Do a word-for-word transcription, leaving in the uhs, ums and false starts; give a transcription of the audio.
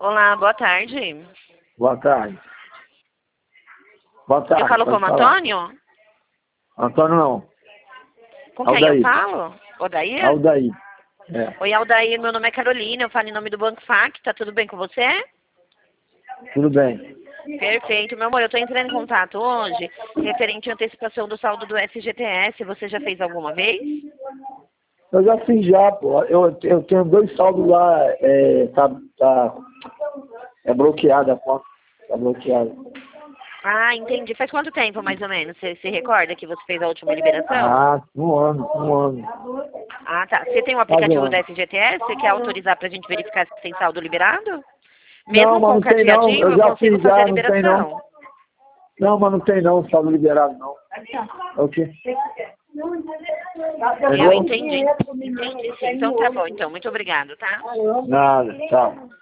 Olá, boa tarde. Boa tarde. Boa tarde. Eu falo com o Antônio? Antônio não. Com quem Aldair. eu falo? Odair? Aldair. É. Oi, Aldair, meu nome é Carolina, eu falo em nome do Banco F A C, tá tudo bem com você? Tudo bem. Perfeito, meu amor, eu tô entrando em contato hoje, referente à antecipação do saldo do F G T S, você já fez alguma vez? Eu já fiz já, pô. Eu, eu tenho dois saldos lá, é, tá, tá, é bloqueada a conta. Tá bloqueada. Ah, entendi. Faz quanto tempo, mais ou menos? Você se recorda que você fez a última liberação? Ah, um ano, um ano. Ah, tá. Você tem um Quase um aplicativo da ano. F G T S? Você quer autorizar pra gente verificar se tem saldo liberado? Não, Mesmo mas com não tem não. cadeadinho, Eu eu já consigo fiz fazer a já, não tem não. liberação. Não, mas não tem não, saldo liberado não. É o quê? Eu Entendeu? entendi. Entendi, sim. Então tá bom, então. Muito obrigado, tá? Nada, tchau.